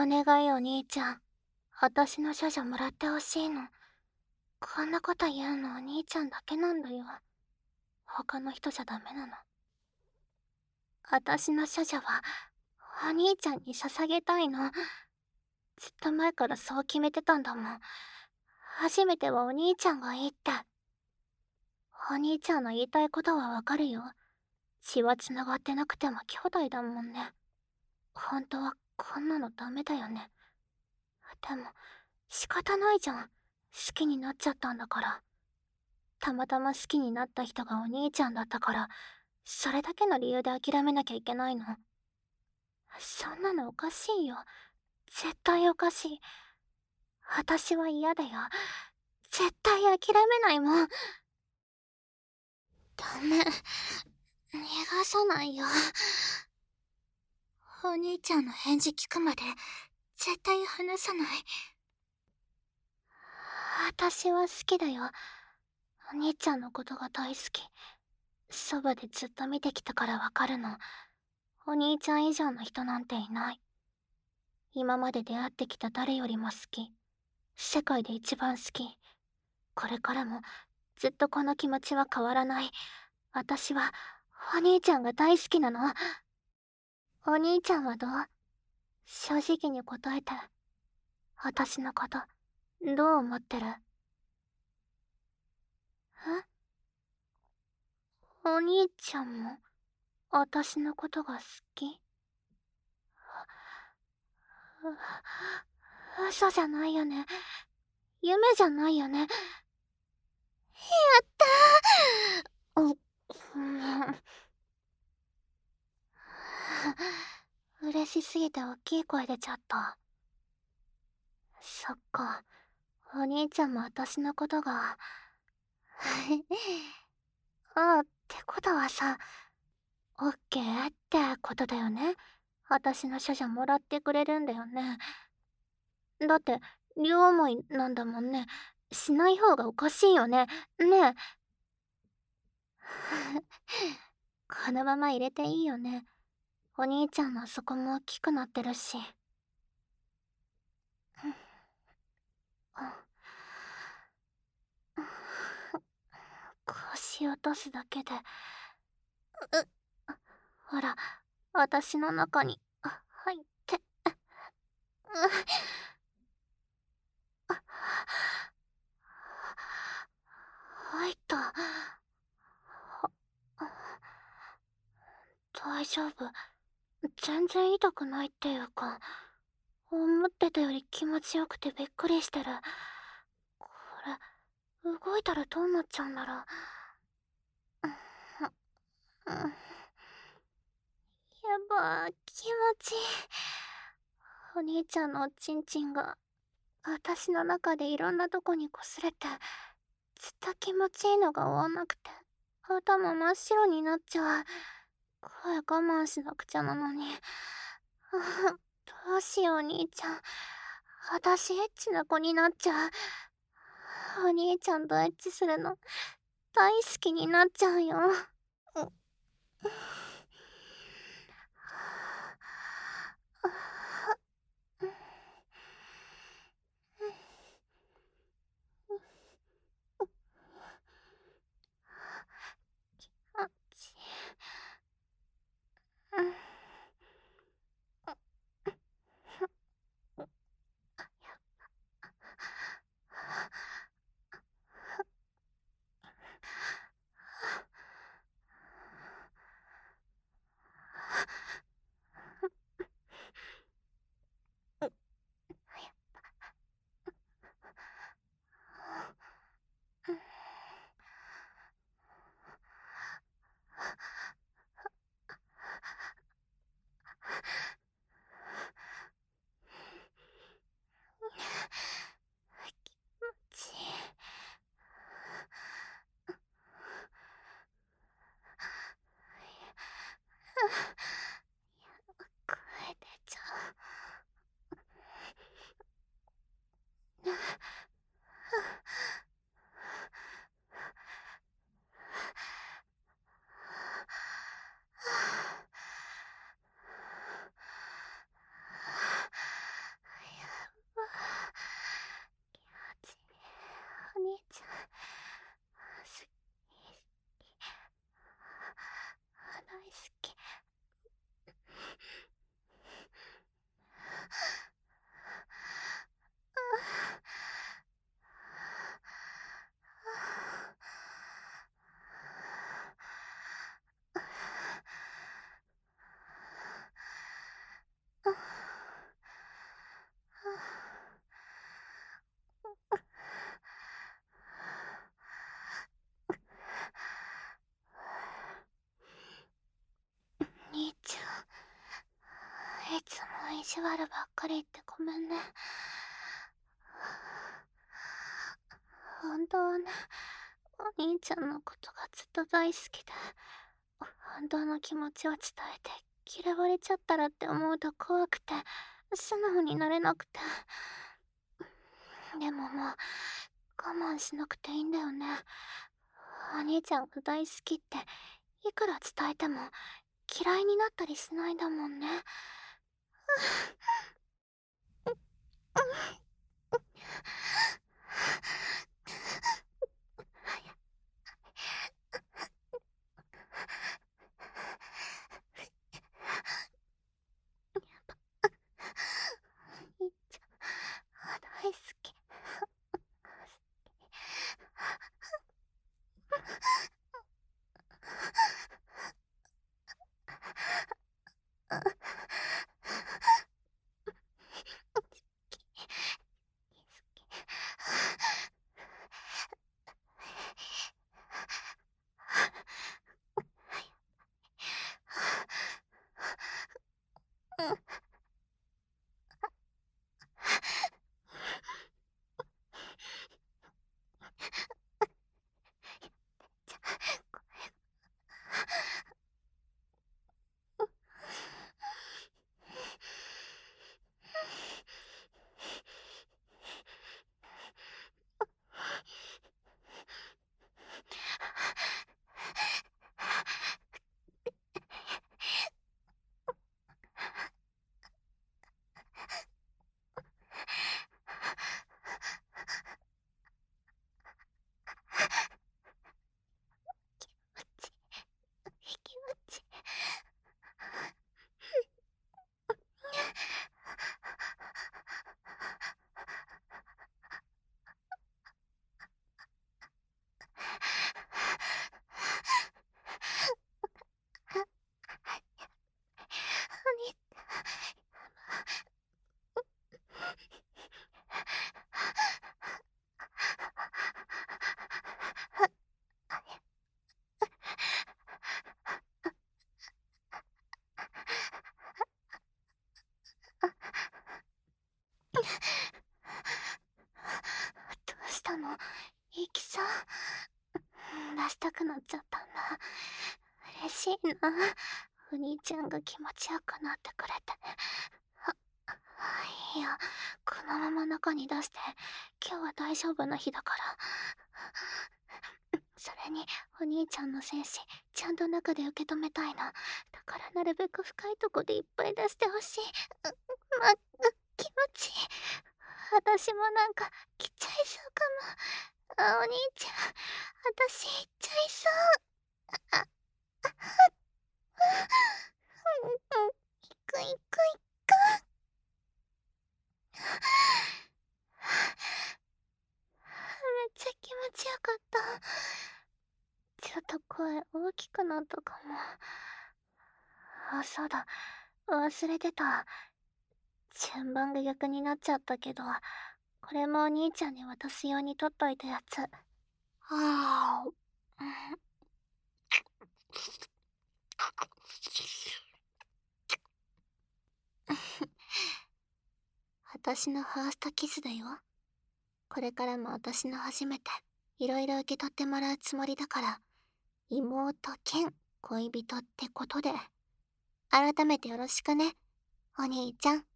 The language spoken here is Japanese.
願いお兄ちゃん。私の処女もらってほしいの。こんなこと言うのお兄ちゃんだけなんだよ。他の人じゃダメなの。私の処女は、お兄ちゃんに捧げたいの。ずっと前からそう決めてたんだもん。初めてはお兄ちゃんがいいって。お兄ちゃんの言いたいことはわかるよ。血は繋がってなくても兄弟だもんね。本当はこんなのダメだよね。でも、仕方ないじゃん。好きになっちゃったんだから。たまたま好きになった人がお兄ちゃんだったから、それだけの理由で諦めなきゃいけないの。そんなのおかしいよ。絶対おかしい。私は嫌だよ。絶対諦めないもん。ダメ。逃がさないよ。お兄ちゃんの返事聞くまで、絶対離さない。私は好きだよ。お兄ちゃんのことが大好き。そばでずっと見てきたからわかるの。お兄ちゃん以上の人なんていない。今まで出会ってきた誰よりも好き。世界で一番好き。これからもずっとこの気持ちは変わらない。私はお兄ちゃんが大好きなの。お兄ちゃんはどう？正直に答えて。私のこと、どう思ってる？え？お兄ちゃんも私のことが好き？嘘じゃないよね。夢じゃないよね。やったー。嬉しすぎて大きい声出ちゃった。そっか。お兄ちゃんも私のことがああ、ってことはさ、オッケーってことだよね。私の処女もらってくれるんだよね。だって、両思いなんだもんね。しない方がおかしいよね。ねえ。このまま入れていいよね。お兄ちゃんのそこも大きくなってるし。腰落とすだけで。ほら、私の中に入って。入った。大丈夫。全然痛くないっていうか、思ってたより気持ちよくてびっくりしてる。これ、動いたらどうなっちゃうんだろう。やばー、気持ちいい。お兄ちゃんのおちんちんが、私の中でいろんなとこに擦れて、ずっと気持ちいいのが終わんなくて、頭真っ白になっちゃう。声我慢しなくちゃなのに。どうしようお兄ちゃん。私エッチな子になっちゃう。お兄ちゃんとエッチするの大好きになっちゃうよ。あっち。 地悪ばっかり言ってごめんね。本当はね、お兄ちゃんのことがずっと大好きで、本当の気持ちを伝えて嫌われちゃったらって思うと怖くて、素直になれなくて。でももう、我慢しなくていいんだよね。お兄ちゃんが大好きって、いくら伝えても嫌いになったりしないんだもんね。お兄ちゃん、大好き。気持ちお兄どうしたの？息さ出したくなっちゃったんだ。嬉しいな。お兄ちゃんが気持ちよくなってくれて。いや、このまま中に出して、今日は大丈夫な日だから。それに、お兄ちゃんの精子、ちゃんと中で受け止めたいの。だからなるべく深いとこでいっぱい出してほしい。気持ちいい。私もなんか、来ちゃいそうかも。お兄ちゃん、私行っちゃいそう。行く行く行く。めっちゃ気持ちよかった。ちょっと声大きくなったかも。あ、そうだ。忘れてた。順番が逆になっちゃったけど、これもお兄ちゃんに渡すように取っといたやつ。ああ。私のファーストキスだよ。これからも私の初めて、いろいろ受け取ってもらうつもりだから、妹兼恋人ってことで、改めてよろしくね、お兄ちゃん。